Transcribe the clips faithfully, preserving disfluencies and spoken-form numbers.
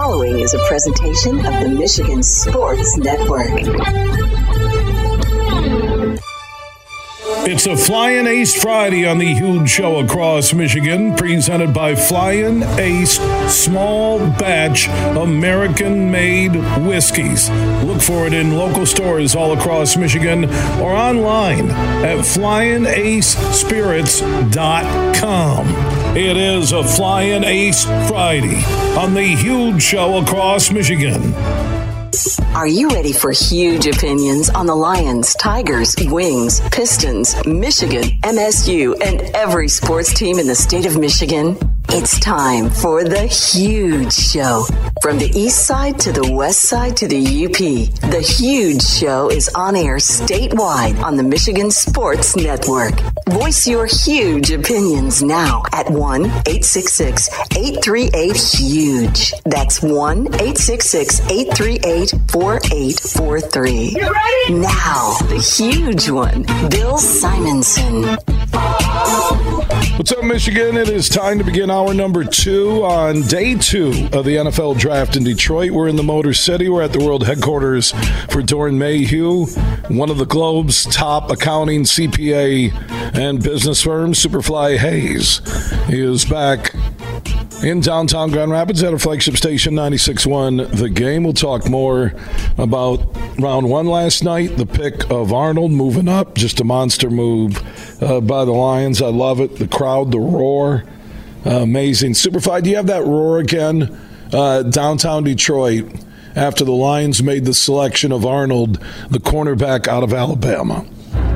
following is a presentation of the Michigan Sports Network. It's a Flying Ace Friday on the Huge Show across Michigan, presented by Flying Ace Small Batch American-Made Whiskeys. Look for it in local stores all across Michigan or online at flying ace spirits dot com. It is a Flying Ace Friday on the Huge Show across Michigan. Are you ready for huge opinions on the Lions, Tigers, Wings, Pistons, Michigan, M S U, and every sports team in the state of Michigan? It's time for the Huge Show. From the east side to the west side to the U P, the Huge Show is on air statewide on the Michigan Sports Network. Voice your huge opinions now at one eight six six, eight three eight, HUGE. That's one eight six six, eight three eight, four eight four three. You ready? Now, the huge one, Bill Simonson. What's up, Michigan? It is time to begin hour number two on day two of the N F L Draft in Detroit. We're in the Motor City. We're at the world headquarters for Doeren Mayhew, one of the Globe's top accounting, C P A, and business firms. Superfly Hayes He is back in downtown Grand Rapids at our flagship station, ninety-six point one The Game. We'll talk more about round one last night, the pick of Arnold moving up, just a monster move uh, by the Lions. I love it. The crowd, the roar, uh, amazing. Superfly, do you have that roar again? Uh, downtown Detroit after the Lions made the selection of Arnold, the cornerback out of Alabama.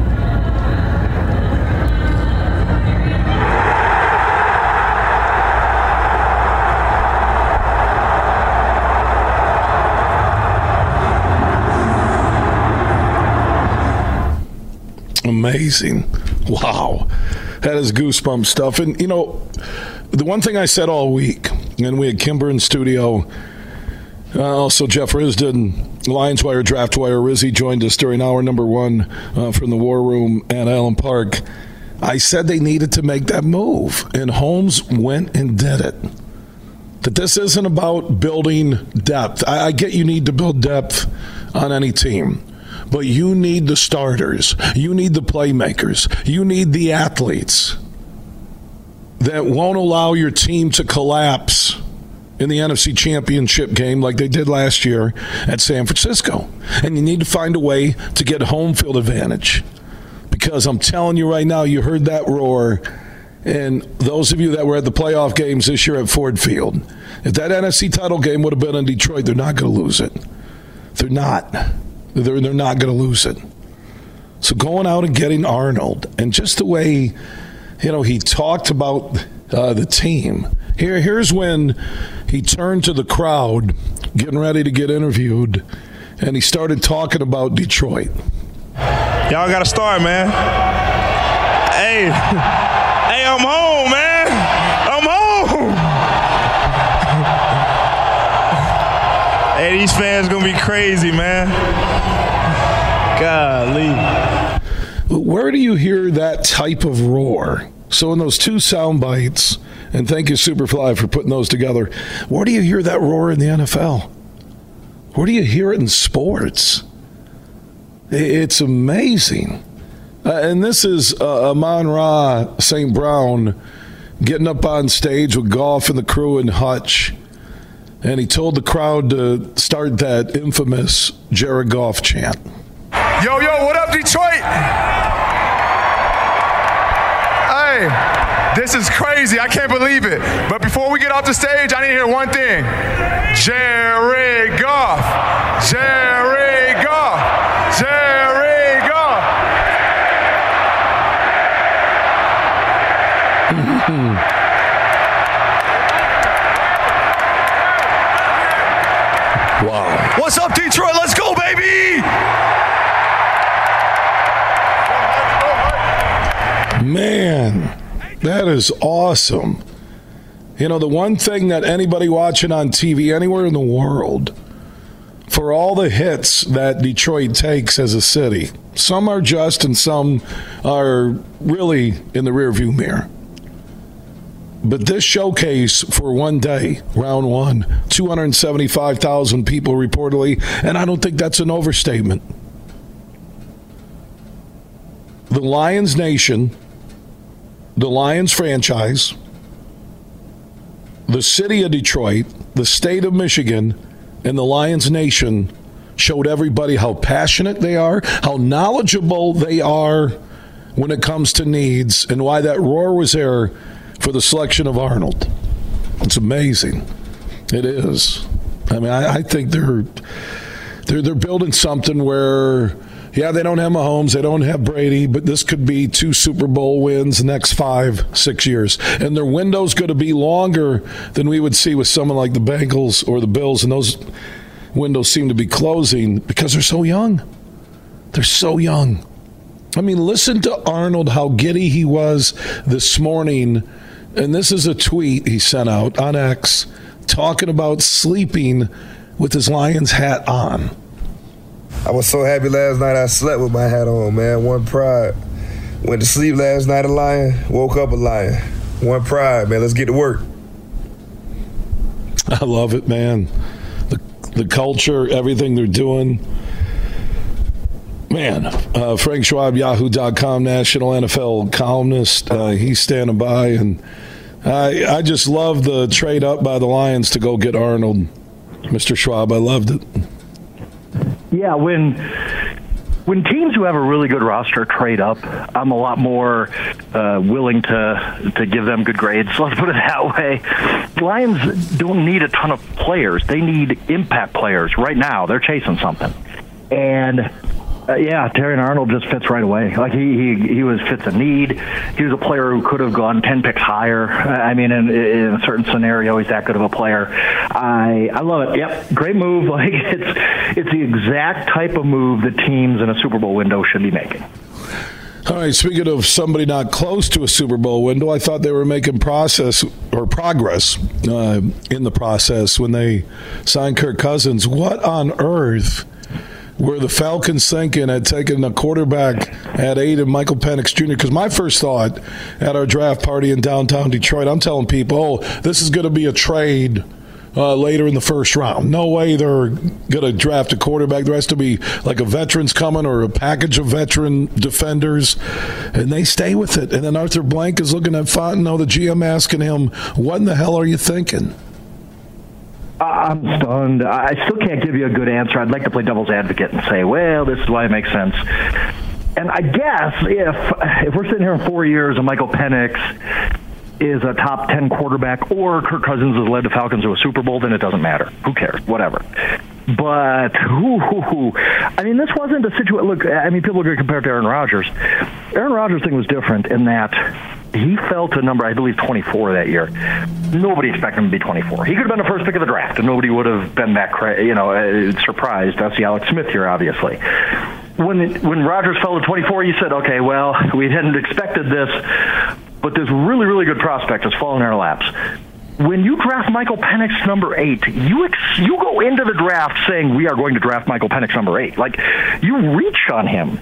Amazing. Wow. That is goosebump stuff. And, you know, the one thing I said all week, and we had Kimber in studio, uh, also Jeff Risden, Lions Wire, Draft Wire. Rizzy joined us during hour number one uh, from the War Room at Allen Park. I said they needed to make that move, and Holmes went and did it. That this isn't about building depth. I, I get you need to build depth on any team. But you need the starters. You need the playmakers. You need the athletes that won't allow your team to collapse in the N F C Championship game like they did last year at San Francisco. And you need to find a way to get home field advantage. Because I'm telling you right now, you heard that roar. And those of you that were at the playoff games this year at Ford Field, if that N F C title game would have been in Detroit, they're not going to lose it. They're not. They're, they're not going to lose it. So going out and getting Arnold, and just the way, you know, he talked about uh, the team. Here, here's when he turned to the crowd, getting ready to get interviewed, and he started talking about Detroit. Y'all got to start, man. Hey, hey, I'm home, man. I'm home. Hey, these fans going to be crazy, man. Golly. Where do you hear that type of roar? So in those two sound bites, and thank you, Superfly, for putting those together, where do you hear that roar in the N F L? Where do you hear it in sports? It's amazing. Uh, and this is uh, Amon-Ra Saint Brown getting up on stage with Goff and the crew and Hutch. And he told the crowd to start that infamous Jared Goff chant. Yo, yo, what up, Detroit? Hey, this is crazy. I can't believe it. But before we get off the stage, I need to hear one thing. Jared Goff. Jared Goff. Jared Goff. Wow. What's up, Detroit? Let's go, baby! Man, that is awesome. You know, the one thing that anybody watching on T V anywhere in the world, for all the hits that Detroit takes as a city, some are just and some are really in the rearview mirror. but this showcase for one day, round one, two hundred seventy-five thousand people reportedly, and I don't think that's an overstatement. The Lions Nation, the Lions franchise, the city of Detroit, the state of Michigan, and the Lions Nation showed everybody how passionate they are, how knowledgeable they are when it comes to needs, and why that roar was there for the selection of Arnold. It's amazing. It is. I mean, I, I think they're they're they're building something where, yeah, they don't have Mahomes, they don't have Brady, but this could be two Super Bowl wins the next five, six years. And their window's going to be longer than we would see with someone like the Bengals or the Bills, and those windows seem to be closing because they're so young. They're so young. I mean, listen to Arnold, how giddy he was this morning. And this is a tweet he sent out on X talking about sleeping with his Lions hat on. I was so happy last night I slept with my hat on, man. One pride. Went to sleep last night a Lion, woke up a Lion. One pride, man. Let's get to work. I love it, man. The, the culture, everything they're doing. Man, uh, Frank Schwab, Yahoo dot com, national N F L columnist. Uh, he's standing by, and I, I just love the trade up by the Lions to go get Arnold. Mister Schwab, I loved it. Yeah, when when teams who have a really good roster trade up, I'm a lot more uh, willing to to give them good grades. Let's put it that way. The Lions don't need a ton of players. They need impact players right now. They're chasing something. And Uh, yeah, Terrion Arnold just fits right away. Like he he he was fits a need. He was a player who could have gone ten picks higher. I mean, in, in a certain scenario, he's that good of a player. I I love it. Yep, great move. Like it's it's the exact type of move that teams in a Super Bowl window should be making. All right, speaking of somebody not close to a Super Bowl window, I thought they were making process or progress uh, in the process when they signed Kirk Cousins. What on earth were the Falcons thinking at taking a quarterback at eight and Michael Penix Junior? Because my first thought at our draft party in downtown Detroit, I'm telling people, oh, this is going to be a trade uh, later in the first round. No way they're going to draft a quarterback. There has to be like a veterans coming or a package of veteran defenders, and they stay with it. And then Arthur Blank is looking at Fontenot, the G M, asking him, what in the hell are you thinking? I'm stunned. I still can't give you a good answer. I'd like to play devil's advocate and say, well, this is why it makes sense. And I guess if if we're sitting here in four years and Michael Penix is a top ten quarterback or Kirk Cousins has led the Falcons to a Super Bowl, then it doesn't matter. Who cares? Whatever. But, whoo, hoo, hoo. I mean, this wasn't a situation. Look, I mean, people are going to compare it to Aaron Rodgers. Aaron Rodgers' thing was different in that he fell to number, I believe, twenty-four that year. Nobody expected him to be twenty-four. He could have been the first pick of the draft, and nobody would have been that, cra- you know, uh, surprised. That's the Alex Smith here, obviously. When when Rodgers fell to twenty-four, you said, okay, well, we hadn't expected this, but this really, really good prospect has fallen in our laps. When you draft Michael Penix number eight, you ex- you go into the draft saying we are going to draft Michael Penix number eight. Like, you reach on him.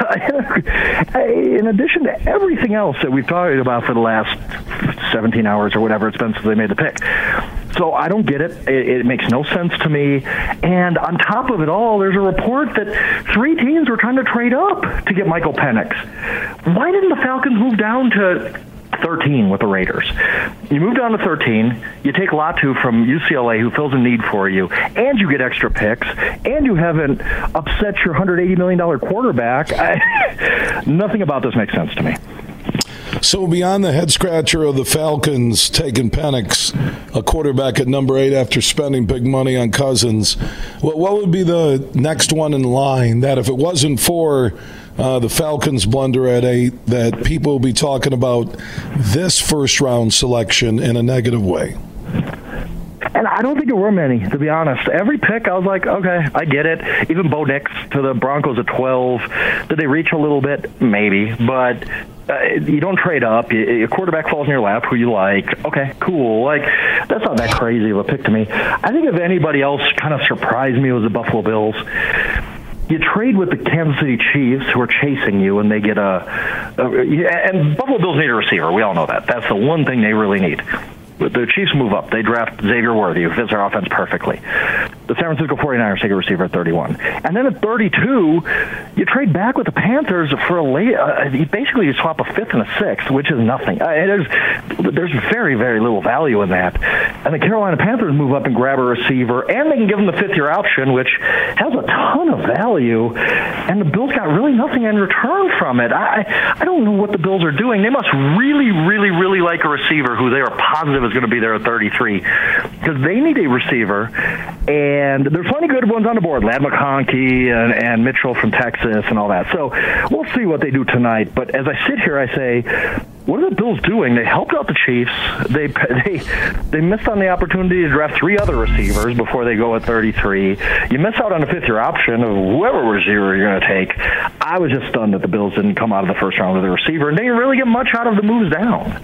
In addition to everything else that we've talked about for the last seventeen hours or whatever it's been since they made the pick. So I don't get it. it. It makes no sense to me. And on top of it all, there's a report that three teams were trying to trade up to get Michael Penix. Why didn't the Falcons move down to thirteen with the Raiders? You move down to thirteen, you take Latu from U C L A who fills a need for you, and you get extra picks, and you haven't upset your one hundred eighty million dollars quarterback. I, nothing about this makes sense to me. So beyond the head scratcher of the Falcons taking Penix, a quarterback at number eight after spending big money on Cousins, what, what would be the next one in line that if it wasn't for uh, the Falcons blunder at eight, that people will be talking about this first round selection in a negative way? And I don't think there were many, to be honest. Every pick, I was like, okay, I get it. Even Bo Nix to the Broncos at twelve. Did they reach a little bit? Maybe. But uh, you don't trade up. Your quarterback falls in your lap who you like. Okay, cool. Like, that's not that crazy of a pick to me. I think if anybody else kind of surprised me, it was the Buffalo Bills. you trade with the Kansas City Chiefs, who are chasing you, and they get a, a and Buffalo Bills need a receiver. We all know that. That's the one thing they really need. The Chiefs move up. They draft Xavier Worthy, who fits our offense perfectly. The San Francisco forty-niners take a receiver at thirty-one. And then at thirty-two, you trade back with the Panthers for a late, uh, you basically you swap a fifth and a sixth, which is nothing. Uh, there's, there's very, very little value in that. And the Carolina Panthers move up and grab a receiver, and they can give them the fifth-year option, which has a ton of value. And the Bills got really nothing in return from it. I, I don't know what the Bills are doing. They must really, really, really like a receiver who they are positive is going to be there at thirty-three, because they need a receiver, and there's plenty of good ones on the board, Ladd McConkey and, and Mitchell from Texas and all that. So we'll see what they do tonight. But as I sit here, I say, what are the Bills doing? They helped out the Chiefs. They they they missed on the opportunity to draft three other receivers before they go at thirty-three. You miss out on a fifth-year option of whoever receiver you're going to take. I was just stunned that the Bills didn't come out of the first round with a receiver, and they didn't really get much out of the moves down.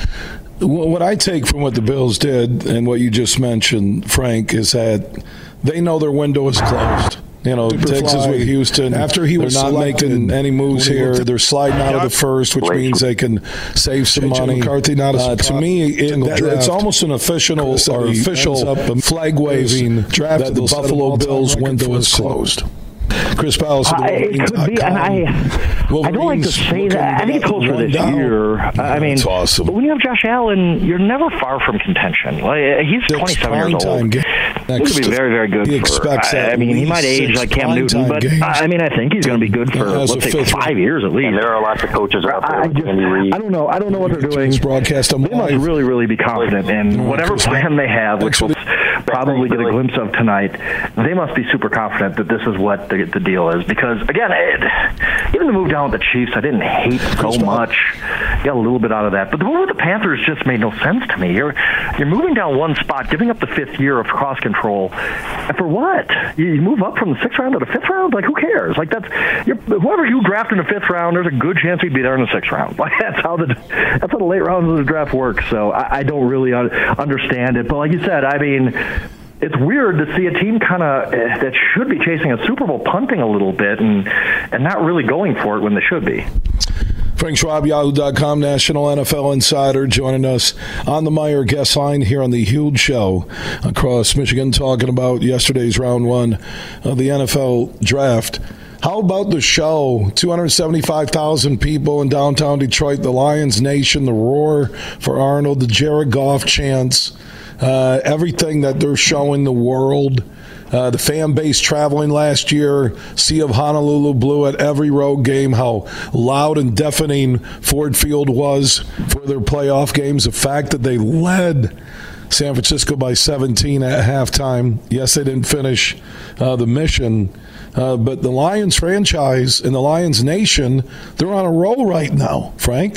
What I take from what the Bills did and what you just mentioned, Frank, is that they know their window is closed. You know, Superfly, Texas with Houston. After he was they're not making any moves here. They're sliding out of the first, which means they can save some J J money. McCarthy, not a uh, to me, it, that, it's almost an official or official flag waving draft that the Buffalo Bills window is closed. Chris Powell. Uh, it could be, and I, I don't like to say that. I think it's closer this down. year. I mean, that's awesome. But when you have Josh Allen, you're never far from contention. Like, he's That's twenty-seven years old. He could be very, very good. He For, expects I, I mean, he might age like Cam Newton, but games. I mean, I think he's going to be good for let's say five years at least. And there are lots of coaches out there. I, just, I don't know. I don't know what they're doing. Broadcast they must really, really be confident in whatever plan they have, which we'll probably get a glimpse of tonight. They must be super confident that this is what the, the deal is. Because, again, it, even the move down with the Chiefs, I didn't hate so much. Got a little bit out of that. But the move with the Panthers just made no sense to me. You're you're moving down one spot, giving up the fifth year of cross control. And for what? You, you move up from the sixth round to the fifth round? Like, who cares? Like, that's you're, whoever you draft in the fifth round, there's a good chance he'd be there in the sixth round. Like, that's how the that's how the late rounds of the draft work. So I, I don't really understand it. But like you said, I mean, it's weird to see a team kind of that should be chasing a Super Bowl punting a little bit and and not really going for it when they should be. Frank Schwab, Yahoo dot com, National N F L Insider, joining us on the Meyer guest line here on the Huge Show across Michigan, talking about yesterday's round one of the N F L Draft. How about the show? two hundred seventy-five thousand people in downtown Detroit, the Lions Nation, the roar for Arnold, the Jared Goff chants, uh, everything that they're showing the world. Uh, the fan base traveling last year, Sea of Honolulu Blue at every road game, how loud and deafening Ford Field was for their playoff games. The fact that they led San Francisco by seventeen at halftime. Yes, they didn't finish uh, the mission, uh, but the Lions franchise and the Lions Nation, they're on a roll right now, Frank.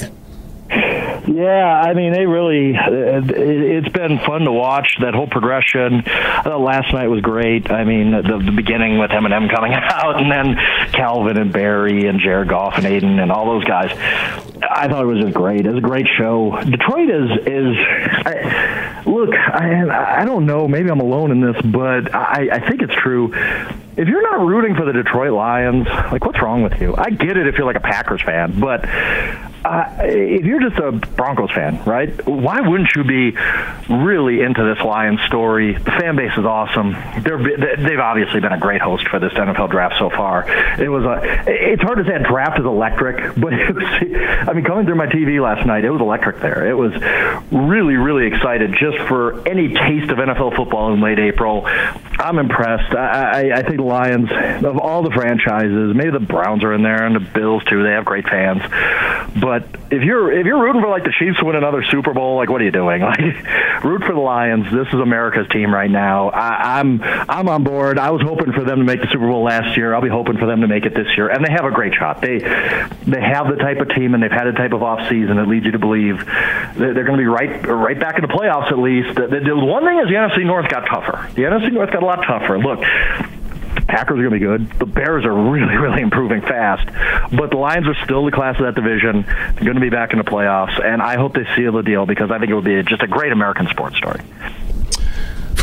Yeah, I mean, they really, it, it's been fun to watch that whole progression. I thought last night was great. I mean, the, the beginning with Eminem coming out, and then Calvin and Barry and Jared Goff and Aiden and all those guys. I thought it was just great. It was a great show. Detroit is, is I, look, I, I don't know, maybe I'm alone in this, but I, I think it's true. If you're not rooting for the Detroit Lions, like, what's wrong with you? I get it if you're like a Packers fan, but uh, if you're just a Broncos fan, right, why wouldn't you be really into this Lions story? The fan base is awesome. They're, they've obviously been a great host for this N F L draft so far. It was a, it's hard to say a draft is electric, but it was, I mean, coming through my T V last night, it was electric there. It was really, really excited just for any taste of N F L football in late April. I'm impressed. I, I, I think the Lions, of all the franchises, maybe the Browns are in there and the Bills too. They have great fans. But if you're if you're rooting for like the Chiefs to win another Super Bowl, like, what are you doing? Like, root for the Lions. This is America's team right now. I, I'm I'm on board. I was hoping for them to make the Super Bowl last year. I'll be hoping for them to make it this year. And they have a great shot. They they have the type of team and they've had a type of off season that leads you to believe they're going to be right right back in the playoffs at least. The, the, the one thing is the N F C North got tougher. The N F C North got a lot tougher. Look, Packers are going to be good. The Bears are really, really improving fast. But the Lions are still the class of that division. They're going to be back in the playoffs. And I hope they seal the deal because I think it would be just a great American sports story.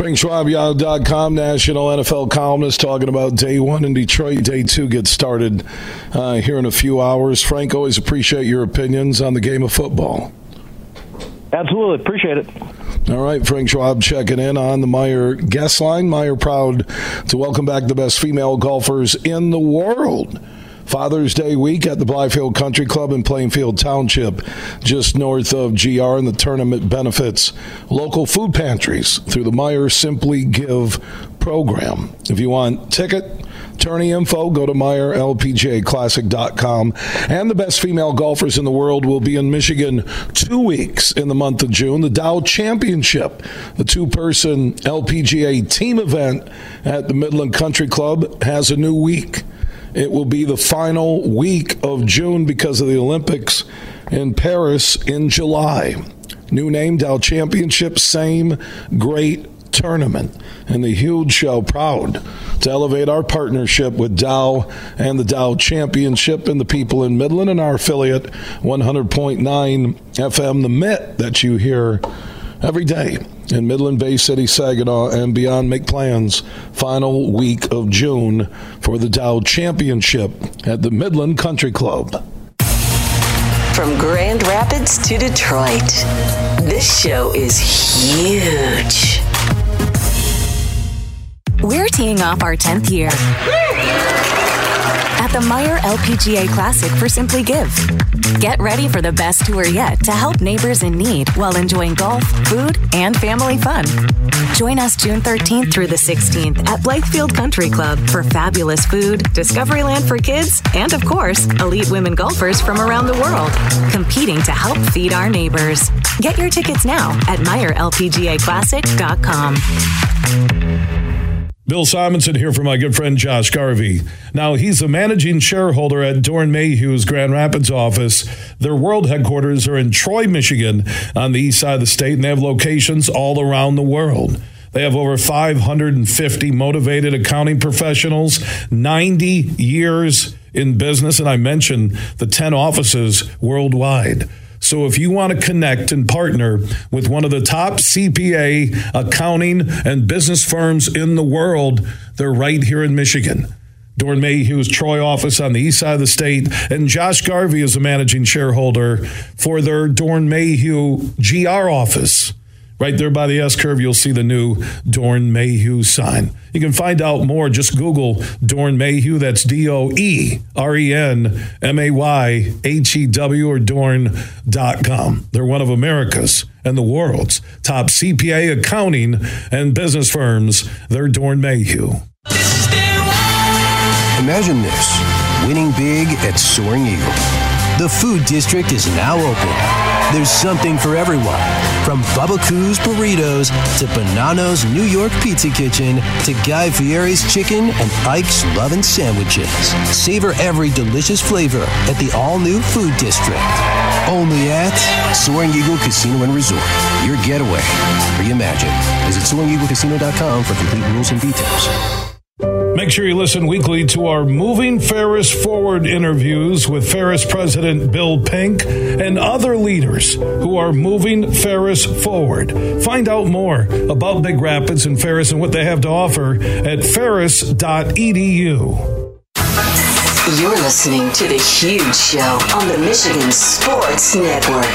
Frank Schwab, Yahoo dot com, national N F L columnist, talking about day one in Detroit. Day two gets started uh, here in a few hours. Frank, always appreciate your opinions on the game of football. Absolutely. Appreciate it. All right, Frank Schwab checking in on the Meijer guest line. Meijer proud to welcome back the best female golfers in the world. Father's Day week at the Blythefield Country Club in Plainfield Township, just north of G R, and the tournament benefits local food pantries through the Meijer Simply Give program. If you want ticket, tourney info, go to Meijer L P G A Classic dot com. And the best female golfers in the world will be in Michigan two weeks in the month of June. The Dow Championship, the two-person L P G A team event at the Midland Country Club, has a new week. It will be the final week of June because of the Olympics in Paris in July. New name, Dow Championship, same great tournament. And the Huge Show, proud to elevate our partnership with Dow and the Dow Championship and the people in Midland and our affiliate, one hundred point nine F M, The Mitt, that you hear every day in Midland, Bay City, Saginaw, and beyond. Make plans. Final week of June for the Dow Championship at the Midland Country Club. From Grand Rapids to Detroit, this show is huge. We're teeing off our tenth year at the Meijer L P G A Classic for Simply Give. Get ready for the best tour yet to help neighbors in need while enjoying golf, food, and family fun. Join us June thirteenth through the sixteenth at Blythefield Country Club for fabulous food, Discoveryland for kids, and of course, elite women golfers from around the world, competing to help feed our neighbors. Get your tickets now at Meijer L P G A Classic dot com. Bill Simonson here for my good friend Josh Garvey. Now, he's a managing shareholder at Dorn Mayhew's Grand Rapids office. Their world headquarters are in Troy, Michigan, on the east side of the state, and they have locations all around the world. They have over five hundred fifty motivated accounting professionals, ninety years in business, and I mentioned the ten offices worldwide. So if you want to connect and partner with one of the top C P A, accounting, and business firms in the world, they're right here in Michigan. Dorn Mayhew's Troy office on the east side of the state, and Josh Garvey is a managing shareholder for their Dorn Mayhew G R office. Right there by the S-curve, you'll see the new Dorn Mayhew sign. You can find out more. Just Google Dorn Mayhew. That's D O E R E N M A Y H E W or dorn dot com. They're one of America's and the world's top C P A, accounting, and business firms. They're Dorn Mayhew. Imagine this, winning big at Soaring Eagle. The food district is now open. There's something for everyone, from Bubba Coos burritos to Bonanno's New York Pizza Kitchen to Guy Fieri's chicken and Ike's Lovin' Sandwiches. Savor every delicious flavor at the all-new Food District. Only at Soaring Eagle Casino and Resort. Your getaway reimagined. Visit soaring eagle casino dot com for complete rules and details. Make sure you listen weekly to our Moving Ferris Forward interviews with Ferris President Bill Pink and other leaders who are moving Ferris forward. Find out more about Big Rapids and Ferris and what they have to offer at ferris dot e d u. You're listening to The Huge Show on the Michigan Sports Network.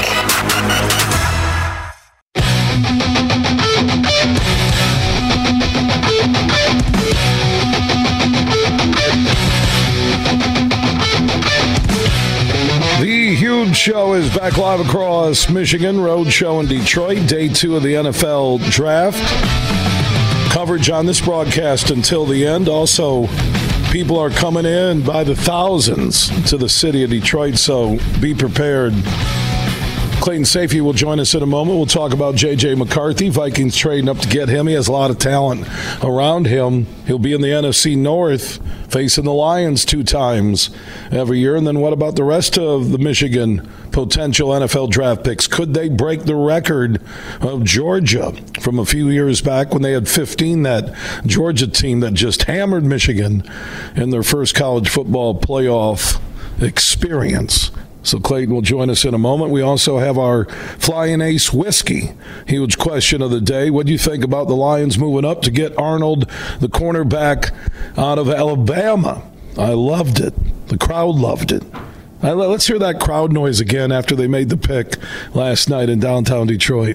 The Huge Show is back live across Michigan. Road show in Detroit. Day two of the N F L Draft. Coverage on this broadcast until the end. Also, people are coming in by the thousands to the city of Detroit, so be prepared. Clayton Sayfie will join us in a moment. We'll talk about J J McCarthy. Vikings trading up to get him. He has a lot of talent around him. He'll be in the N F C North, facing the Lions two times every year. And then what about the rest of the Michigan potential N F L draft picks? Could they break the record of Georgia from a few years back when they had fifteen, that Georgia team that just hammered Michigan in their first college football playoff experience? So Clayton will join us in a moment. We also have our Flying Ace Whiskey. Huge question of the day. What do you think about the Lions moving up to get Arnold, the cornerback out of Alabama? I loved it. The crowd loved it. I, let's hear that crowd noise again after they made the pick last night in downtown Detroit.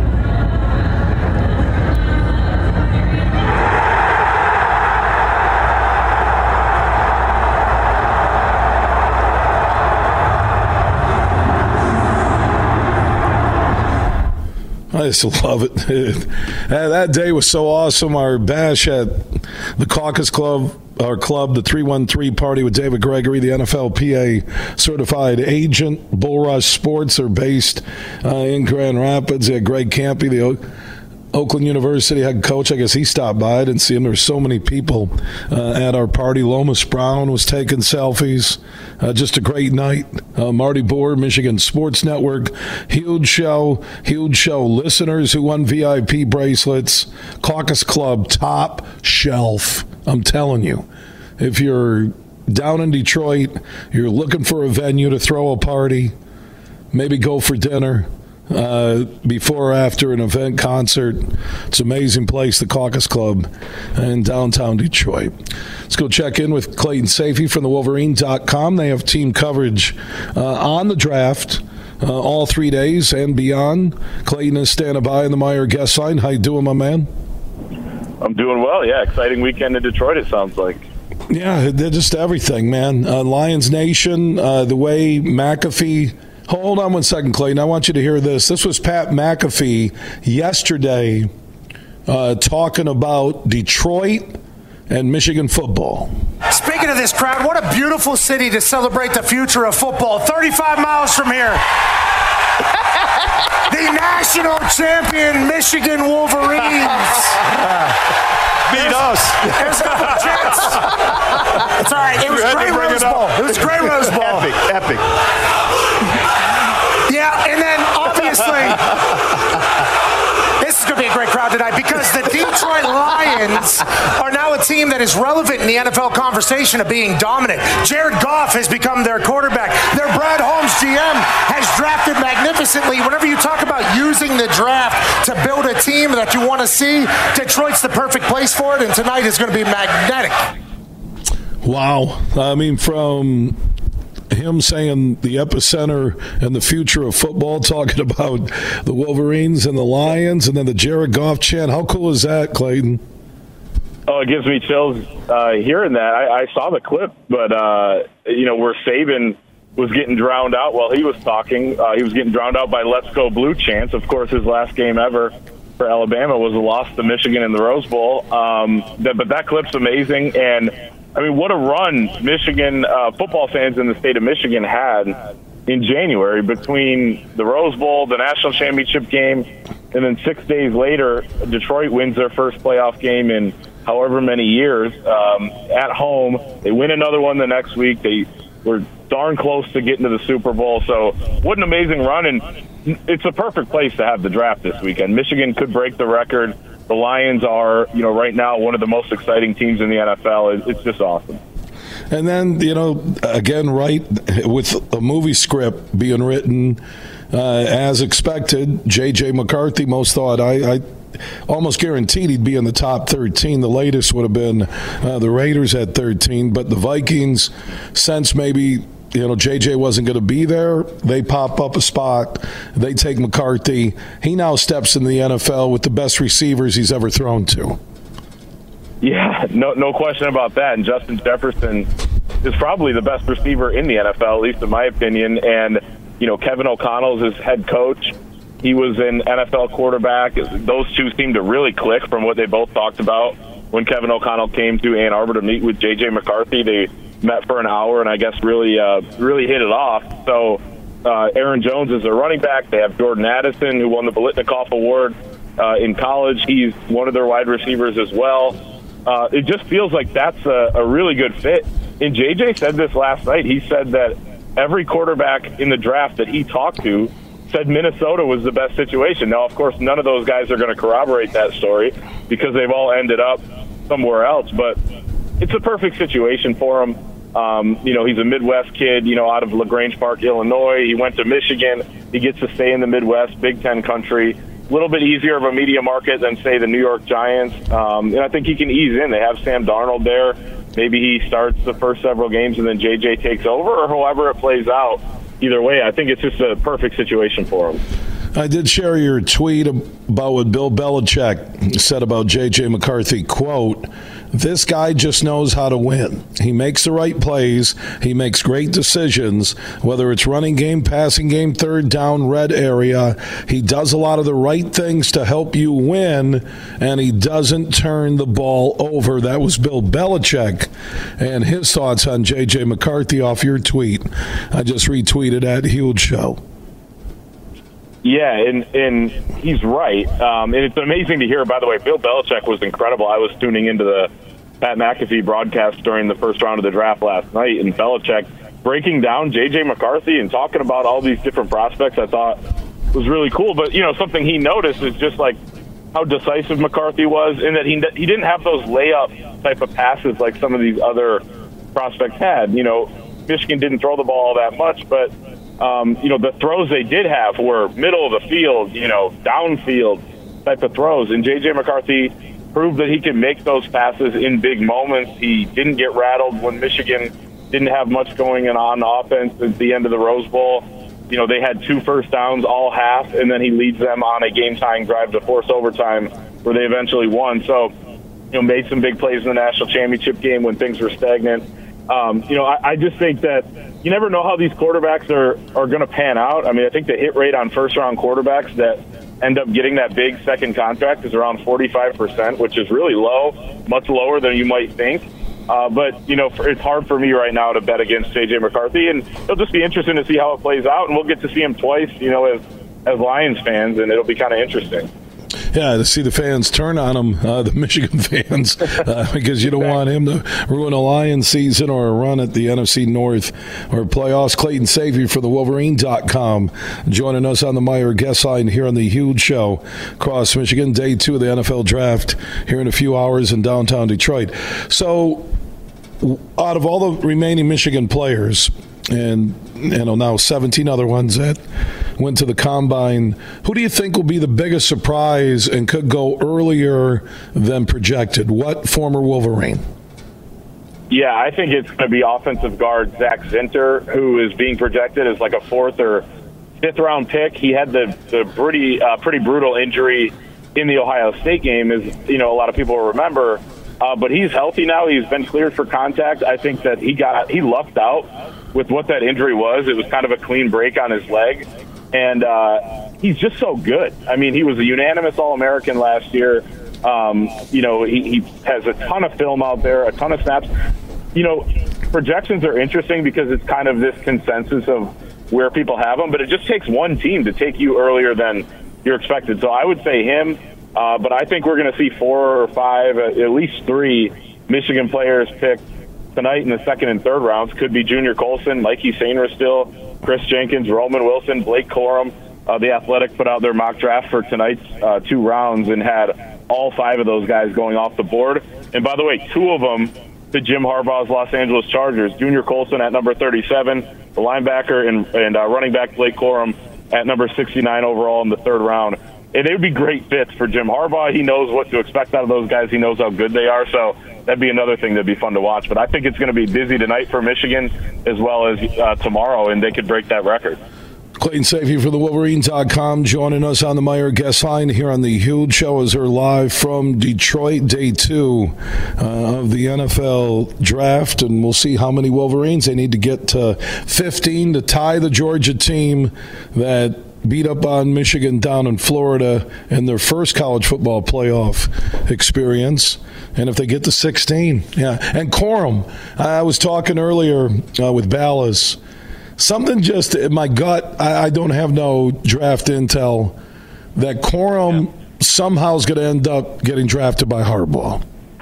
I just love it. That day was so awesome. Our bash at the Caucus Club, our club, the three one three party with David Gregory, the N F L P A certified agent. Bull Rush Sports are based uh, in Grand Rapids. They had Greg Campy, the o- Oakland University head coach. I guess he stopped by. I didn't see him. There were so many people uh, at our party. Lomas Brown was taking selfies. Uh, just a great night. Uh, Marty Boer, Michigan Sports Network. Huge show. Huge show. Listeners who won V I P bracelets. Caucus Club, top shelf. I'm telling you. If you're down in Detroit, you're looking for a venue to throw a party, maybe go for dinner. Uh, before or after an event, concert. It's an amazing place, the Caucus Club in downtown Detroit. Let's go check in with Clayton Sayfie from the Wolverine dot com. They have team coverage uh, on the draft uh, all three days and beyond. Clayton is standing by in the Meyer guest line. How you doing, my man? I'm doing well, yeah. Exciting weekend in Detroit, it sounds like. Yeah, they're just everything, man. Uh, Lions Nation, uh, the way McAfee... Hold on one second, Clayton. I want you to hear this. This was Pat McAfee yesterday uh, talking about Detroit and Michigan football. Speaking of this crowd, what a beautiful city to celebrate the future of football. thirty-five miles from here, the national champion Michigan Wolverines. Beat us. There's no chance. It's all right. It was great Rose Bowl. It was great Rose Bowl. Epic, epic. Yeah, and then obviously, this is going to be a great crowd tonight because the Detroit Lions are now a team that is relevant in the N F L conversation of being dominant. Jared Goff has become their quarterback. Their Brad Holmes G M has drafted magnificently. Whenever you talk about using the draft to build a team that you want to see, Detroit's the perfect place for it, and tonight is going to be magnetic. Wow. I mean, from him saying the epicenter and the future of football, talking about the Wolverines and the Lions, and then the Jared Goff chant. How cool is that, Clayton? Oh, it gives me chills uh, hearing that. I, I saw the clip, but, uh, you know, where Saban was getting drowned out while he was talking. Uh, he was getting drowned out by Let's Go Blue chants. Of course, his last game ever for Alabama was a loss to Michigan in the Rose Bowl. Um, that, but that clip's amazing, and I mean, what a run Michigan uh, football fans in the state of Michigan had in January between the Rose Bowl, the national championship game, and then six days later, Detroit wins their first playoff game in however many years um, at home. They win another one the next week. They were darn close to getting to the Super Bowl. So what an amazing run, and it's a perfect place to have the draft this weekend. Michigan could break the record. The Lions are, you know, right now one of the most exciting teams in the N F L. It's just awesome. And then, you know, again, right, with a movie script being written uh, as expected, J J McCarthy, most thought, I, I almost guaranteed he'd be in the top thirteen. The latest would have been uh, the Raiders at thirteen, but the Vikings, since maybe, you know, J J wasn't going to be there, they pop up a spot. They take McCarthy. He now steps in the N F L with the best receivers he's ever thrown to. Yeah, no no question about that. And Justin Jefferson is probably the best receiver in the N F L, at least in my opinion. And, you know, Kevin O'Connell is his head coach. He was an N F L quarterback. Those two seemed to really click from what they both talked about when Kevin O'Connell came to Ann Arbor to meet with J J McCarthy. They met for an hour and I guess really uh, really hit it off. So uh, Aaron Jones is their running back. They have Jordan Addison, who won the Biletnikoff Award uh, in college. He's one of their wide receivers as well. Uh, it just feels like that's a, a really good fit. And J J said this last night. He said that every quarterback in the draft that he talked to said Minnesota was the best situation. Now, of course, none of those guys are going to corroborate that story because they've all ended up somewhere else. But it's a perfect situation for him. Um, you know, he's a Midwest kid, you know, out of LaGrange Park, Illinois. He went to Michigan. He gets to stay in the Midwest, Big Ten country. A little bit easier of a media market than, say, the New York Giants. Um, and I think he can ease in. They have Sam Darnold there. Maybe he starts the first several games and then J J takes over, or however it plays out. Either way, I think it's just a perfect situation for him. I did share your tweet about what Bill Belichick said about J J McCarthy. Quote, "This guy just knows how to win. He makes the right plays. He makes great decisions, whether it's running game, passing game, third down, red area. He does a lot of the right things to help you win, and he doesn't turn the ball over." That was Bill Belichick and his thoughts on J J McCarthy off your tweet. I just retweeted at Huge Show. Yeah, and, and he's right. Um, and it's amazing to hear, by the way, Bill Belichick was incredible. I was tuning into the Pat McAfee broadcast during the first round of the draft last night, and Belichick breaking down J J McCarthy and talking about all these different prospects I thought was really cool. But, you know, something he noticed is just like how decisive McCarthy was, and that he, he didn't have those layup type of passes like some of these other prospects had. You know, Michigan didn't throw the ball all that much, but Um, you know, the throws they did have were middle of the field, you know, downfield type of throws. And J J McCarthy proved that he can make those passes in big moments. He didn't get rattled when Michigan didn't have much going on offense at the end of the Rose Bowl. You know, they had two first downs all half, and then he leads them on a game-tying drive to force overtime where they eventually won. So, you know, made some big plays in the national championship game when things were stagnant. Um, you know, I, I just think that you never know how these quarterbacks are, are going to pan out. I mean, I think the hit rate on first-round quarterbacks that end up getting that big second contract is around forty-five percent, which is really low, much lower than you might think. Uh, but, you know, for, it's hard for me right now to bet against J J McCarthy, and it'll just be interesting to see how it plays out, and we'll get to see him twice, you know, as, as Lions fans, and it'll be kind of interesting. Yeah, to see the fans turn on him, uh, the Michigan fans, uh, because you don't want him to ruin a Lions season or a run at the N F C North or playoffs. Clayton Sayfie for the Wolverine dot com joining us on the Meyer guest line here on the Huge Show across Michigan. Day two of the N F L Draft here in a few hours in downtown Detroit. So out of all the remaining Michigan players, and you know now seventeen other ones that went to the Combine, who do you think will be the biggest surprise and could go earlier than projected? What former Wolverine? Yeah, I think it's going to be offensive guard Zach Zinter, who is being projected as like a fourth or fifth round pick. He had the, the pretty uh, pretty brutal injury in the Ohio State game, as you know a lot of people will remember. Uh, but he's healthy now. He's been cleared for contact. I think that he got he lucked out with what that injury was. It was kind of a clean break on his leg. And uh, he's just so good. I mean, he was a unanimous All-American last year. Um, you know, he, he has a ton of film out there, a ton of snaps. You know, projections are interesting because it's kind of this consensus of where people have them, but it just takes one team to take you earlier than you're expected. So I would say him, uh, but I think we're going to see four or five, at least three Michigan players picked tonight in the second and third rounds. Could be Junior Colson, Mikey Sainristil, Chris Jenkins, Roman Wilson, Blake Corum. Uh, the Athletic put out their mock draft for tonight's uh, two rounds and had all five of those guys going off the board. And by the way, two of them to Jim Harbaugh's Los Angeles Chargers. Junior Colson at number thirty-seven, the linebacker, and, and uh, running back Blake Corum at number sixty-nine overall in the third round. And they would be great fits for Jim Harbaugh. He knows what to expect out of those guys. He knows how good they are. So that'd be another thing that'd be fun to watch. But I think it's going to be busy tonight for Michigan as well as uh, tomorrow, and they could break that record. Clayton Sayfie for the Wolverine dot com joining us on the Meyer guest line here on the Huge Show as we're live from Detroit, day two uh, of the N F L Draft, and we'll see how many Wolverines they need to get to fifteen to tie the Georgia team that beat up on Michigan down in Florida in their first college football playoff experience. And if they get to sixteen, yeah. And Corum, I was talking earlier uh, with Ballas. Something just in my gut, I, I don't have no draft intel, that Corum yeah. somehow is going to end up getting drafted by Harbaugh.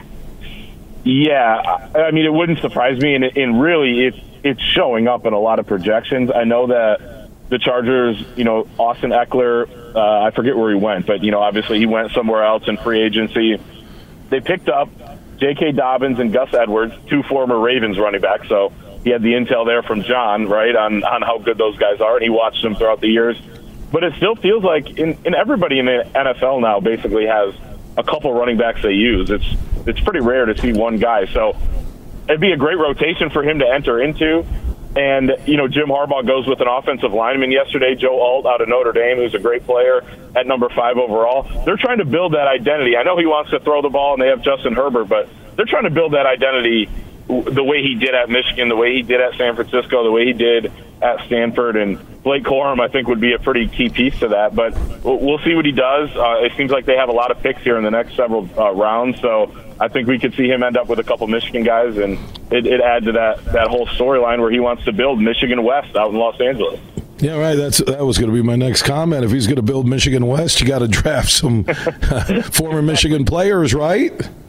Yeah, I mean, it wouldn't surprise me, and, and really, it's it's showing up in a lot of projections. I know that the Chargers, you know, Austin Eckler, uh, I forget where he went, but, you know, obviously he went somewhere else in free agency. They picked up J K. Dobbins and Gus Edwards, two former Ravens running backs, so he had the intel there from John, right, on, on how good those guys are, and he watched them throughout the years. But it still feels like in, in everybody in the N F L now basically has a couple running backs they use. It's it's pretty rare to see one guy. So it'd be a great rotation for him to enter into. And, you know, Jim Harbaugh goes with an offensive lineman yesterday, Joe Alt out of Notre Dame, who's a great player at number five overall. They're trying to build that identity. I know he wants to throw the ball, and they have Justin Herbert, but they're trying to build that identity the way he did at Michigan, the way he did at San Francisco, the way he did at Stanford. And Blake Corum, I think, would be a pretty key piece to that. But we'll see what he does. Uh, it seems like they have a lot of picks here in the next several uh, rounds, so I think we could see him end up with a couple Michigan guys, and it, it adds to that, that whole storyline where he wants to build Michigan West out in Los Angeles. Yeah, right. That's that was going to be my next comment. If he's going to build Michigan West, you got to draft some former Michigan players, right?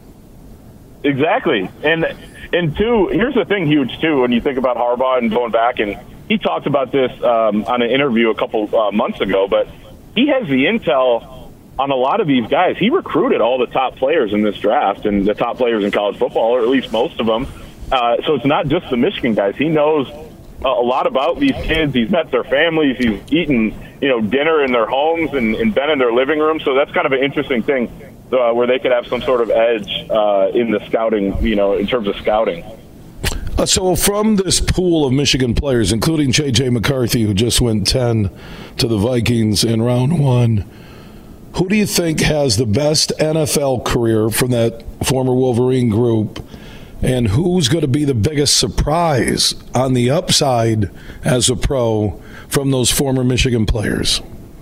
Exactly. And and two, here's the thing, huge too. When you think about Harbaugh and going back, and he talked about this um, on an interview a couple uh, months ago, but he has the intel on a lot of these guys. He recruited all the top players in this draft and the top players in college football, or at least most of them. Uh, so it's not just the Michigan guys. He knows a lot about these kids. He's met their families. He's eaten, you know, dinner in their homes and, and been in their living room. So that's kind of an interesting thing uh, where they could have some sort of edge uh, in the scouting, you know, in terms of scouting. Uh, so from this pool of Michigan players, including J J McCarthy, who just went ten to the Vikings in round one, who do you think has the best N F L career from that former Wolverine group? And who's going to be the biggest surprise on the upside as a pro from those former Michigan players?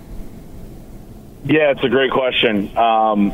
Yeah, it's a great question. Um,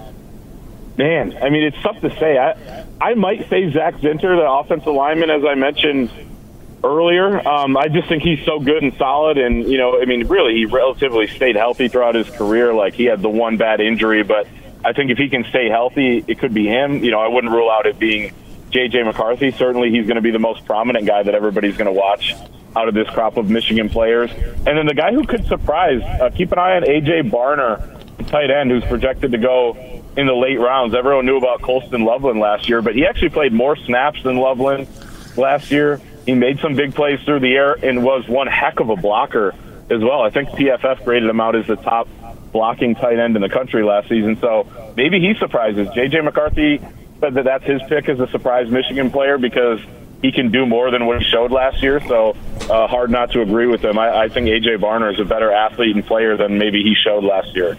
man, I mean, it's tough to say. I I might say Zach Zinter, the offensive lineman, as I mentioned earlier. Um, I just think he's so good and solid. And, you know, I mean, really, he relatively stayed healthy throughout his career. Like, he had the one bad injury. But I think if he can stay healthy, it could be him. You know, I wouldn't rule out it being J J McCarthy. Certainly he's going to be the most prominent guy that everybody's going to watch out of this crop of Michigan players. And then the guy who could surprise, uh, keep an eye on A J Barner, tight end, who's projected to go in the late rounds. Everyone knew about Colston Loveland last year, but he actually played more snaps than Loveland last year. He made some big plays through the air and was one heck of a blocker as well. I think P F F graded him out as the top blocking tight end in the country last season. So maybe he surprises. J J McCarthy said that that's his pick as a surprise Michigan player because he can do more than what he showed last year. So uh, hard not to agree with him. I, I think A J Barner is a better athlete and player than maybe he showed last year.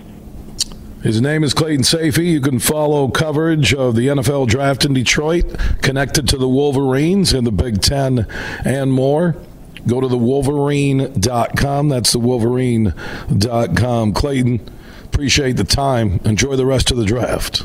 His name is Clayton Sayfie. You can follow coverage of the N F L draft in Detroit, connected to the Wolverines in the Big Ten and more. Go to the wolverine dot com. That's the wolverine dot com. Clayton, appreciate the time. Enjoy the rest of the draft.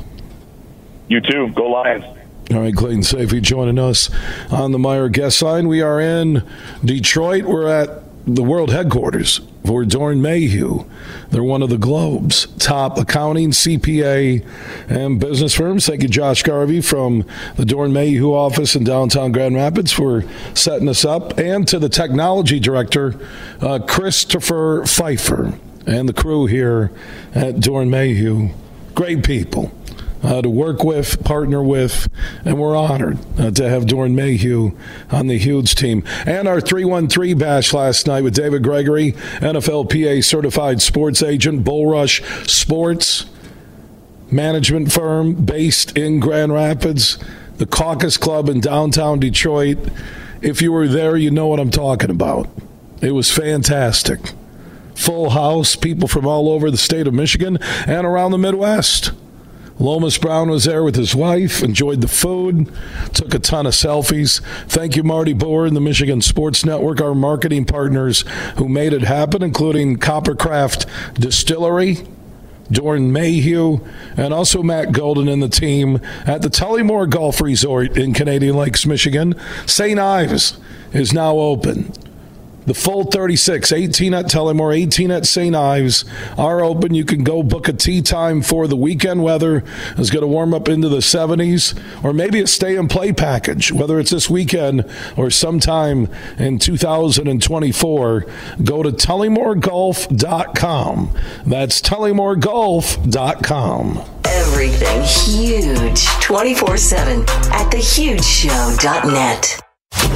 You too. Go Lions. All right, Clayton Sayfie joining us on the Meyer guest line. We are in Detroit. We're at the world headquarters for Doeren Mayhew. They're one of the Globe's top accounting, C P A, and business firms. Thank you, Josh Garvey from the Doeren Mayhew office in downtown Grand Rapids, for setting us up. And to the technology director, uh, Christopher Pfeiffer, and the crew here at Doeren Mayhew. Great people Uh, to work with, partner with, and we're honored uh, to have Doeren Mayhew on the Huge team. And our three one three bash last night with David Gregory, N F L P A certified sports agent, Bull Rush Sports management firm based in Grand Rapids, the Caucus Club in downtown Detroit. If you were there, you know what I'm talking about. It was fantastic. Full house, people from all over the state of Michigan and around the Midwest. Lomas Brown was there with his wife, enjoyed the food, took a ton of selfies. Thank you, Marty Boer and the Michigan Sports Network, our marketing partners who made it happen, including Coppercraft Distillery, Doeren Mayhew, and also Matt Golden and the team at the Tullymore Golf Resort in Canadian Lakes, Michigan. Saint Ives is now open. The full thirty-six, eighteen at Tullymore, eighteen at Saint Ives are open. You can go book a tee time for the weekend. Weather is going to warm up into the seventies, or maybe a stay-and-play package, whether it's this weekend or sometime in two thousand twenty-four. Go to tullymore golf dot com. That's tullymore golf dot com. Everything huge, twenty-four seven at the huge show dot net.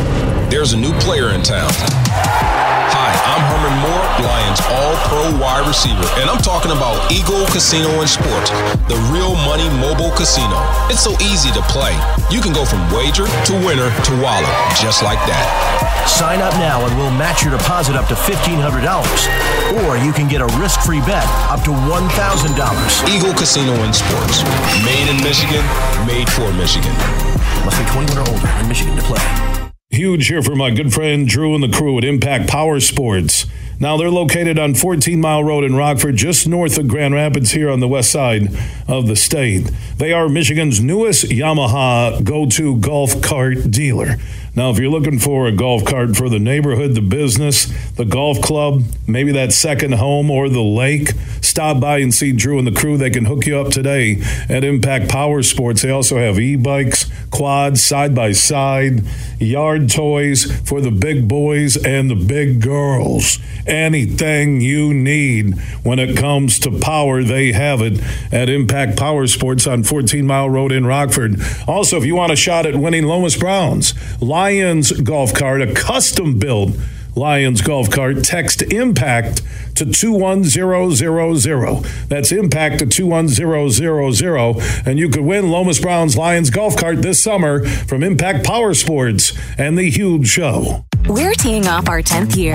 there's a new player in town. Hi, I'm Herman Moore, Lions All-Pro wide receiver, and I'm talking about Eagle Casino and Sports, the real money mobile casino. It's so easy to play. You can go from wager to winner to wallet, just like that. Sign up now and we'll match your deposit up to fifteen hundred dollars. Or you can get a risk-free bet up to one thousand dollars. Eagle Casino and Sports. Made in Michigan, made for Michigan. Must be twenty-one or older in Michigan to play. Huge here for my good friend Drew and the crew at Impact Power Sports. Now, they're located on fourteen Mile Road in Rockford, just north of Grand Rapids here on the west side of the state. They are Michigan's newest Yamaha go-to golf cart dealer. Now, if you're looking for a golf cart for the neighborhood, the business, the golf club, maybe that second home or the lake, stop by and see Drew and the crew. They can hook you up today at Impact Power Sports. They also have e-bikes, quads, side-by-side, yard toys for the big boys and the big girls. Anything you need when it comes to power, they have it at Impact Power Sports on fourteen Mile Road in Rockford. Also, if you want a shot at winning Lomas Brown's Lions golf cart, a custom-built Lions golf cart, text IMPACT to two one zero zero zero. That's IMPACT to two one zero zero zero. And you could win Lomas Brown's Lions golf cart this summer from Impact Power Sports and The Huge Show. We're teeing off our tenth year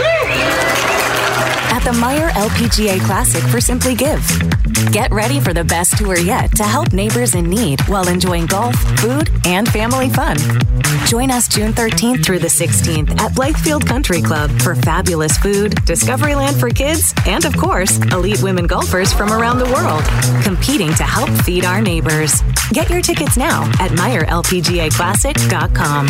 at the Meijer L P G A Classic for Simply Give. Get ready for the best tour yet to help neighbors in need while enjoying golf, food, and family fun. Join us June thirteenth through the sixteenth at Blythefield Country Club for fabulous food, Discoveryland for kids, and of course, elite women golfers from around the world, competing to help feed our neighbors. Get your tickets now at Meijer L P G A Classic dot com.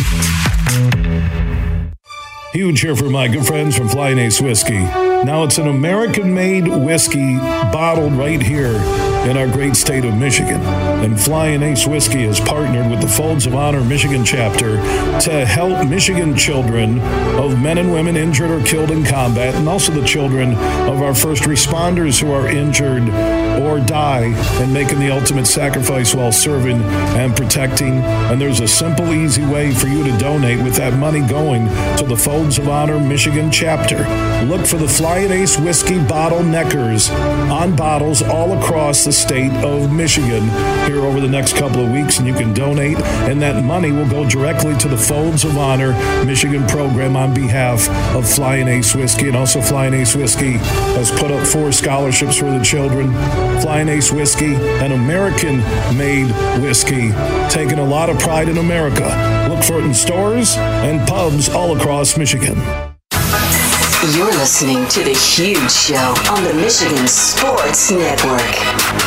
Huge here for my good friends from Flying Ace Whiskey. Now, it's an American-made whiskey bottled right here in our great state of Michigan. And Flying Ace Whiskey has partnered with the Folds of Honor Michigan chapter to help Michigan children of men and women injured or killed in combat, and also the children of our first responders who are injured or die and making the ultimate sacrifice while serving and protecting. And there's a simple, easy way for you to donate with that money going to the Folds of Honor Michigan chapter. Look for the Flying Ace Whiskey bottleneckers on bottles all across the state of Michigan here over the next couple of weeks, and you can donate, and that money will go directly to the Folds of Honor Michigan program on behalf of Flying Ace Whiskey. And also Flying Ace Whiskey has put up four scholarships for the children. Flying Ace Whiskey, an American-made whiskey, taking a lot of pride in America. Look for it in stores and pubs all across Michigan. You're listening to The Huge Show on the Michigan Sports Network.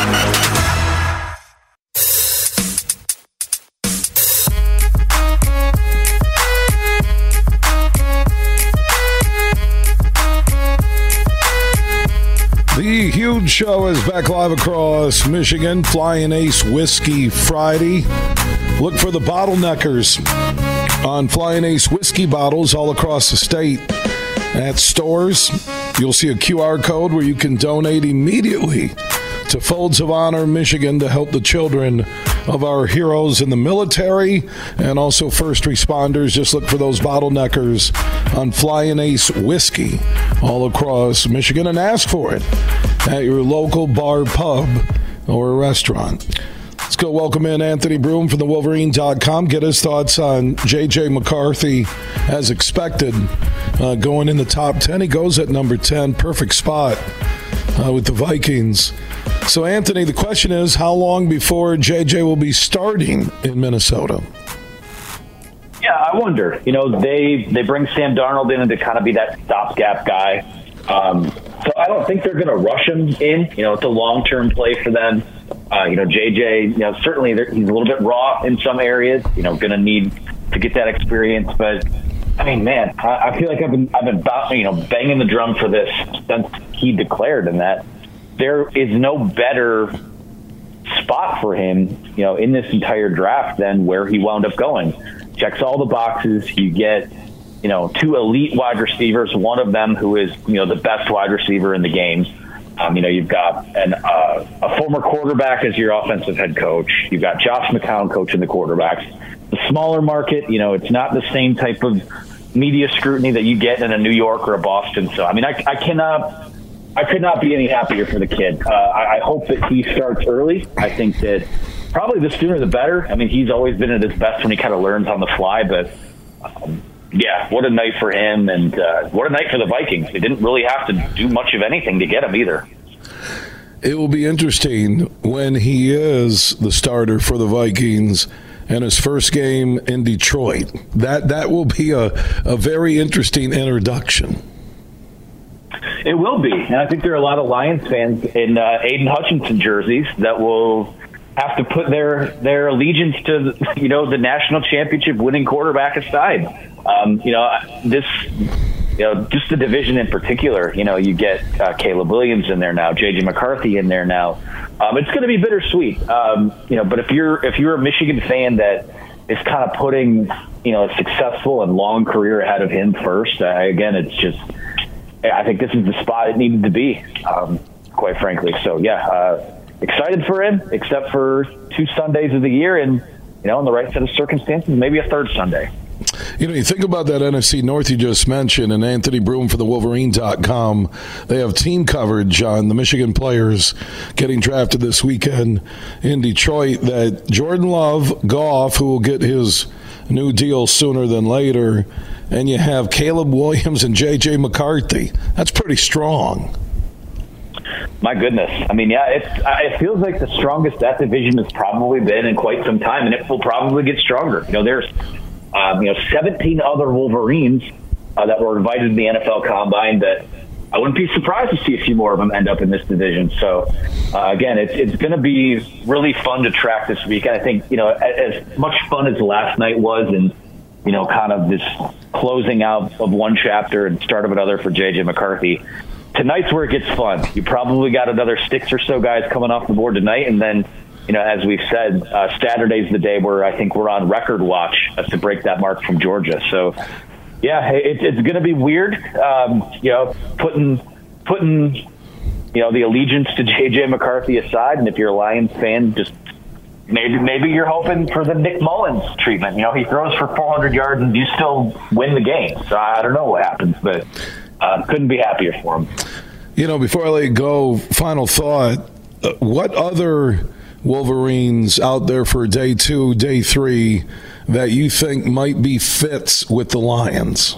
The Huge Show is back live across Michigan. Flying Ace Whiskey Friday. Look for the bottleneckers on Flying Ace Whiskey bottles all across the state. At stores, you'll see a Q R code where you can donate immediately to Folds of Honor Michigan to help the children of our heroes in the military and also first responders. Just look for those bottleneckers on Flying Ace Whiskey all across Michigan and ask for it at your local bar, pub, or restaurant. Let's go welcome in Anthony Broome from the Wolverine dot com. Get his thoughts on J J McCarthy as expected. Uh, going in the top ten. He goes at number ten. Perfect spot uh, with the Vikings. So, Anthony, the question is, how long before J J will be starting in Minnesota? Yeah, I wonder. You know, they, they bring Sam Darnold in to kind of be that stopgap guy. Um, so I don't think they're going to rush him in. You know, it's a long-term play for them. Uh, you know, J J, you know, certainly he's a little bit raw in some areas, you know, going to need to get that experience. But, I mean, man, I, I feel like I've been, I've been, you know, banging the drum for this since he declared, and that there is no better spot for him, you know, in this entire draft than where he wound up going. Checks all the boxes. You get, you know, two elite wide receivers, one of them who is, you know, the best wide receiver in the game. Um, you know, you've got an, uh, a former quarterback as your offensive head coach. You've got Josh McCown coaching the quarterbacks. The smaller market, you know, it's not the same type of media scrutiny that you get in a New York or a Boston. So, I mean, I, I cannot, I could not be any happier for the kid. Uh, I, I hope that he starts early. I think that probably the sooner the better. I mean, he's always been at his best when he kind of learns on the fly, but um, yeah, what a night for him, and uh, what a night for the Vikings. They didn't really have to do much of anything to get him either. It will be interesting when he is the starter for the Vikings and his first game in Detroit. That that will be a, a very interesting introduction. It will be. And I think there are a lot of Lions fans in uh, Aiden Hutchinson jerseys that will have to put their, their allegiance to, you know, the national championship winning quarterback aside. Um, you know, this, you know, just the division in particular, you know, you get uh, Caleb Williams in there now, J J McCarthy in there now. Um, it's going to be bittersweet, um, you know, but if you're, if you're a Michigan fan that is kind of putting, you know, a successful and long career ahead of him first, uh, again, it's just, I think this is the spot it needed to be, um, quite frankly. So, yeah, uh, excited for him, except for two Sundays of the year and, you know, in the right set of circumstances, maybe a third Sunday. You know, you think about that N F C North you just mentioned, and Anthony Broom for the Wolverine dot com. They have team coverage on the Michigan players getting drafted this weekend in Detroit. That Jordan Love, Goff, who will get his new deal sooner than later, and you have Caleb Williams and J J McCarthy. That's pretty strong. My goodness. I mean, yeah, it's, it feels like the strongest that division has probably been in quite some time, and it will probably get stronger. You know, there's Um, you know, seventeen other Wolverines uh, that were invited to the N F L Combine that I wouldn't be surprised to see a few more of them end up in this division. So, uh, again, it's it's going to be really fun to track this week. And I think, you know, as, as much fun as last night was and, you know, kind of this closing out of one chapter and start of another for J J McCarthy, tonight's where it gets fun. You probably got another six or so guys coming off the board tonight, and then, you know, as we've said, uh, Saturday's the day where I think we're on record watch uh, to break that mark from Georgia. So, yeah, it, it's going to be weird, um, you know, putting, putting, you know, the allegiance to J J McCarthy aside. And if you're a Lions fan, just maybe maybe you're hoping for the Nick Mullins treatment. You know, he throws for four hundred yards and you still win the game. So I don't know what happens, but uh, couldn't be happier for him. You know, before I let you go, final thought, uh, what other Wolverines out there for day two, day three that you think might be fits with the Lions?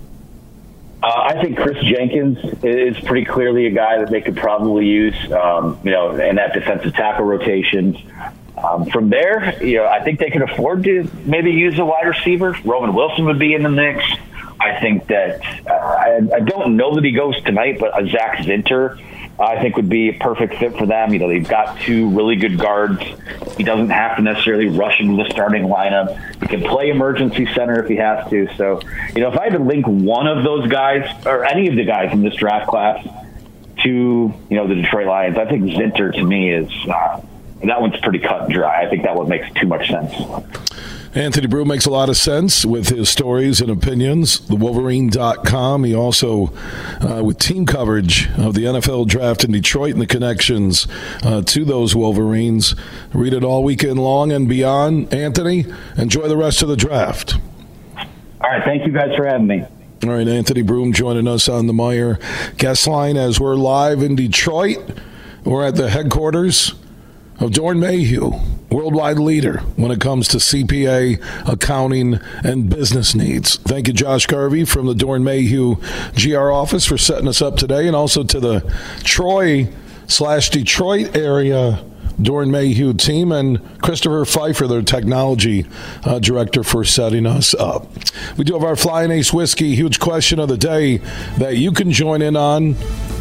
Uh, I think Chris Jenkins is pretty clearly a guy that they could probably use, um, you know, in that defensive tackle rotation. Um, from there, you know, I think they could afford to maybe use a wide receiver. Roman Wilson would be in the mix. I think that uh, I, I don't know that he goes tonight, but uh, Zach Zinter, I think, would be a perfect fit for them. You know, they've got two really good guards. He doesn't have to necessarily rush into the starting lineup. He can play emergency center if he has to. So, you know, if I had to link one of those guys or any of the guys in this draft class to, you know, the Detroit Lions, I think Zinter to me is uh, that one's pretty cut and dry. I think that one makes too much sense. Anthony Brew makes a lot of sense with his stories and opinions. The Wolverine dot com. He also, uh, with team coverage of the N F L draft in Detroit and the connections uh, to those Wolverines. Read it all weekend long and beyond. Anthony, enjoy the rest of the draft. All right. Thank you guys for having me. All right. Anthony Broom joining us on the Meijer guest line as we're live in Detroit. We're at the headquarters of Doeren Mayhew, worldwide leader when it comes to C P A, accounting, and business needs. Thank you, Josh Garvey from the Doeren Mayhew G R office for setting us up today, and also to the Troy slash Detroit area Doeren Mayhew team, and Christopher Pfeiffer, their technology uh, director, for setting us up. We do have our Flying Ace Whiskey huge question of the day that you can join in on.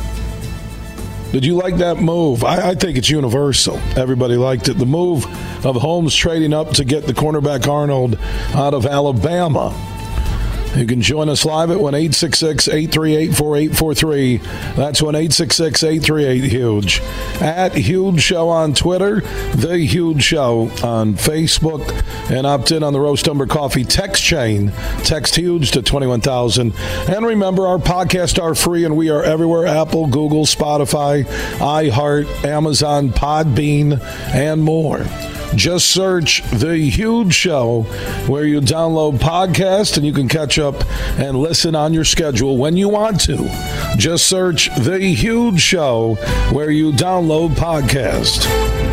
Did you like that move? I, I think it's universal. Everybody liked it. The move of Holmes trading up to get the cornerback Arnold out of Alabama. You can join us live at one eight six six, eight three eight, four eight four three. That's one eight six six, eight three eight, HUGE. At Huge Show on Twitter, The Huge Show on Facebook, and opt in on the Roast Umber Coffee text chain. Text HUGE to twenty-one thousand. And remember, our podcasts are free, and we are everywhere: Apple, Google, Spotify, iHeart, Amazon, Podbean, and more. Just search The Huge Show where you download podcasts and you can catch up and listen on your schedule when you want to. Just search The Huge Show where you download podcasts.